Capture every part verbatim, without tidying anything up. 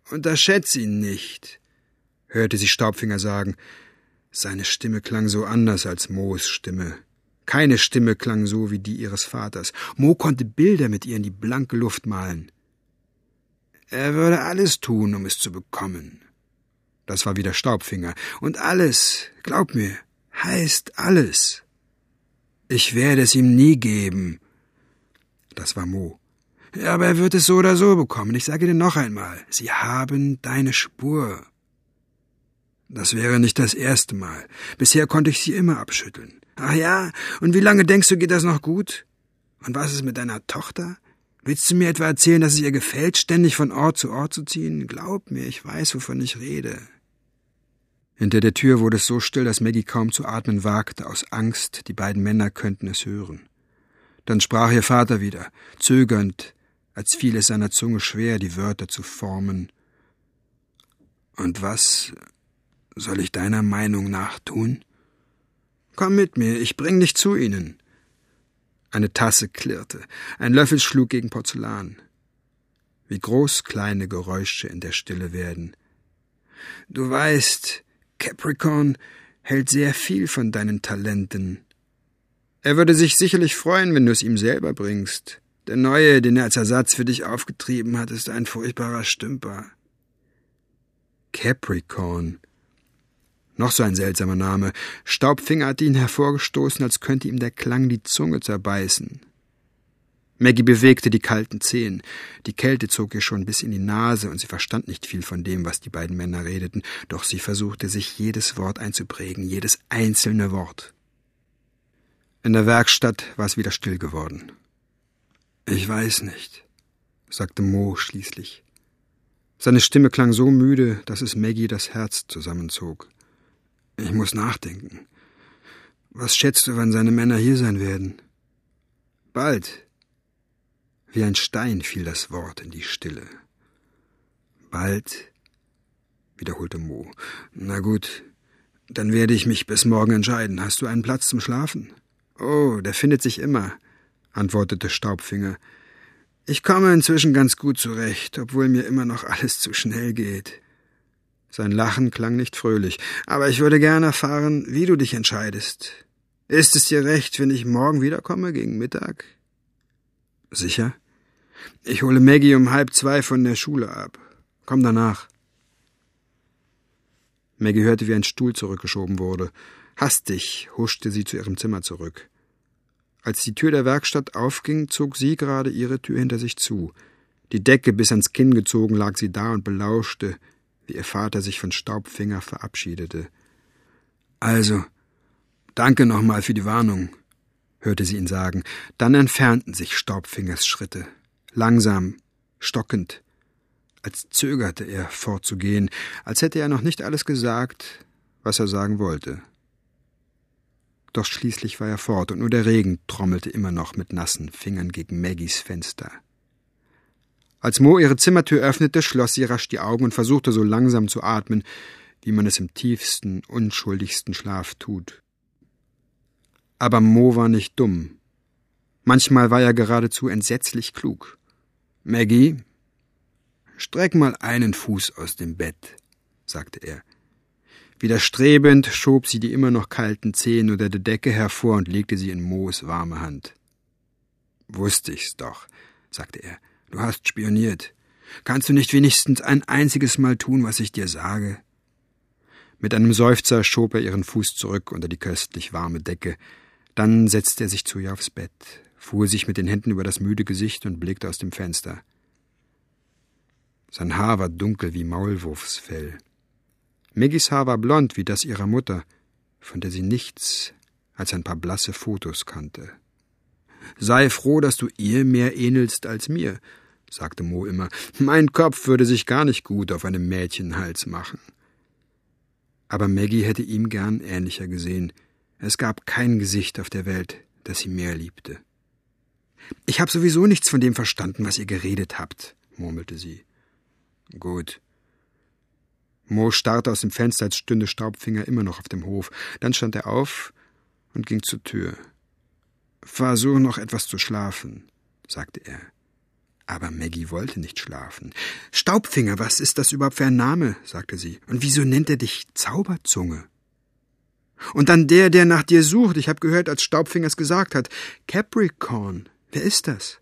Unterschätz ihn nicht, hörte sie Staubfinger sagen. Seine Stimme klang so anders als Moos Stimme. Keine Stimme klang so wie die ihres Vaters. Mo konnte Bilder mit ihr in die blanke Luft malen. Er würde alles tun, um es zu bekommen. Das war wieder Staubfinger. Und alles, glaub mir, heißt alles. Ich werde es ihm nie geben. Das war Mo. Ja, aber er wird es so oder so bekommen. Ich sage dir noch einmal, sie haben deine Spur. Das wäre nicht das erste Mal. Bisher konnte ich sie immer abschütteln. Ach ja, und wie lange denkst du, geht das noch gut? Und was ist mit deiner Tochter? Willst du mir etwa erzählen, dass es ihr gefällt, ständig von Ort zu Ort zu ziehen? Glaub mir, ich weiß, wovon ich rede. Hinter der Tür wurde es so still, dass Maggie kaum zu atmen wagte, aus Angst, die beiden Männer könnten es hören. Dann sprach ihr Vater wieder, zögernd, als fiel es seiner Zunge schwer, die Wörter zu formen. Und was soll ich deiner Meinung nach tun? Komm mit mir, ich bring dich zu ihnen. Eine Tasse klirrte, ein Löffel schlug gegen Porzellan. Wie groß kleine Geräusche in der Stille werden. Du weißt, Capricorn hält sehr viel von deinen Talenten. Er würde sich sicherlich freuen, wenn du es ihm selber bringst. Der Neue, den er als Ersatz für dich aufgetrieben hat, ist ein furchtbarer Stümper. Capricorn. Noch so ein seltsamer Name. Staubfinger hatte ihn hervorgestoßen, als könnte ihm der Klang die Zunge zerbeißen. Maggie bewegte die kalten Zehen. Die Kälte zog ihr schon bis in die Nase, und sie verstand nicht viel von dem, was die beiden Männer redeten, doch sie versuchte, sich jedes Wort einzuprägen, jedes einzelne Wort. In der Werkstatt war es wieder still geworden. »Ich weiß nicht«, sagte Mo schließlich. Seine Stimme klang so müde, dass es Maggie das Herz zusammenzog. »Ich muss nachdenken. Was schätzt du, wann seine Männer hier sein werden?« »Bald.« Wie ein Stein fiel das Wort in die Stille. »Bald«, wiederholte Mo. »Na gut, dann werde ich mich bis morgen entscheiden. Hast du einen Platz zum Schlafen?« »Oh, der findet sich immer«, antwortete Staubfinger. »Ich komme inzwischen ganz gut zurecht, obwohl mir immer noch alles zu schnell geht.« Sein Lachen klang nicht fröhlich. »Aber ich würde gern erfahren, wie du dich entscheidest. Ist es dir recht, wenn ich morgen wiederkomme, gegen Mittag?« »Sicher? Ich hole Maggie um halb zwei von der Schule ab. Komm danach.« Maggie hörte, wie ein Stuhl zurückgeschoben wurde. Hastig huschte sie zu ihrem Zimmer zurück. Als die Tür der Werkstatt aufging, zog sie gerade ihre Tür hinter sich zu. Die Decke bis ans Kinn gezogen lag sie da und belauschte, wie ihr Vater sich von Staubfinger verabschiedete. »Also, danke nochmal für die Warnung«, hörte sie ihn sagen. Dann entfernten sich Staubfingers Schritte, langsam, stockend, als zögerte er fortzugehen, als hätte er noch nicht alles gesagt, was er sagen wollte. Doch schließlich war er fort, und nur der Regen trommelte immer noch mit nassen Fingern gegen Maggies Fenster. Als Mo ihre Zimmertür öffnete, schloss sie rasch die Augen und versuchte so langsam zu atmen, wie man es im tiefsten, unschuldigsten Schlaf tut. Aber Mo war nicht dumm. Manchmal war er geradezu entsetzlich klug. »Maggie, streck mal einen Fuß aus dem Bett«, sagte er. Widerstrebend schob sie die immer noch kalten Zehen unter der Decke hervor und legte sie in Moos warme Hand. »Wusste ich's doch«, sagte er. »Du hast spioniert. Kannst du nicht wenigstens ein einziges Mal tun, was ich dir sage?« Mit einem Seufzer schob er ihren Fuß zurück unter die köstlich warme Decke. Dann setzte er sich zu ihr aufs Bett, fuhr sich mit den Händen über das müde Gesicht und blickte aus dem Fenster. Sein Haar war dunkel wie Maulwurfsfell. Maggies Haar war blond wie das ihrer Mutter, von der sie nichts als ein paar blasse Fotos kannte. »Sei froh, dass du ihr mehr ähnelst als mir«, sagte Mo immer. »Mein Kopf würde sich gar nicht gut auf einem Mädchenhals machen.« Aber Maggie hätte ihm gern ähnlicher gesehen. Es gab kein Gesicht auf der Welt, das sie mehr liebte. »Ich habe sowieso nichts von dem verstanden, was ihr geredet habt«, murmelte sie. »Gut.« Mo starrte aus dem Fenster, als stünde Staubfinger immer noch auf dem Hof. Dann stand er auf und ging zur Tür. »Versuch noch etwas zu schlafen«, sagte er. Aber Maggie wollte nicht schlafen. »Staubfinger, was ist das überhaupt für ein Name?« sagte sie. »Und wieso nennt er dich Zauberzunge?« »Und dann der, der nach dir sucht. Ich habe gehört, als Staubfinger es gesagt hat. Capricorn. Wer ist das?«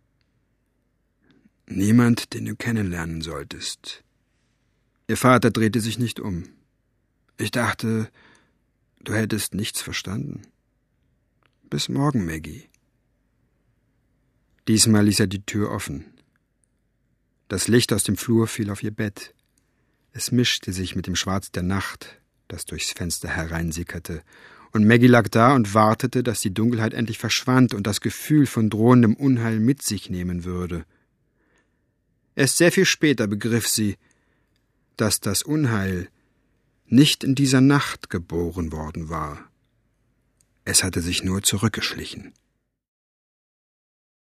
»Niemand, den du kennenlernen solltest.« Ihr Vater drehte sich nicht um. »Ich dachte, du hättest nichts verstanden. Bis morgen, Maggie.« Diesmal ließ er die Tür offen. Das Licht aus dem Flur fiel auf ihr Bett. Es mischte sich mit dem Schwarz der Nacht, das durchs Fenster hereinsickerte, und Maggie lag da und wartete, dass die Dunkelheit endlich verschwand und das Gefühl von drohendem Unheil mit sich nehmen würde. Erst sehr viel später begriff sie, dass das Unheil nicht in dieser Nacht geboren worden war. Es hatte sich nur zurückgeschlichen.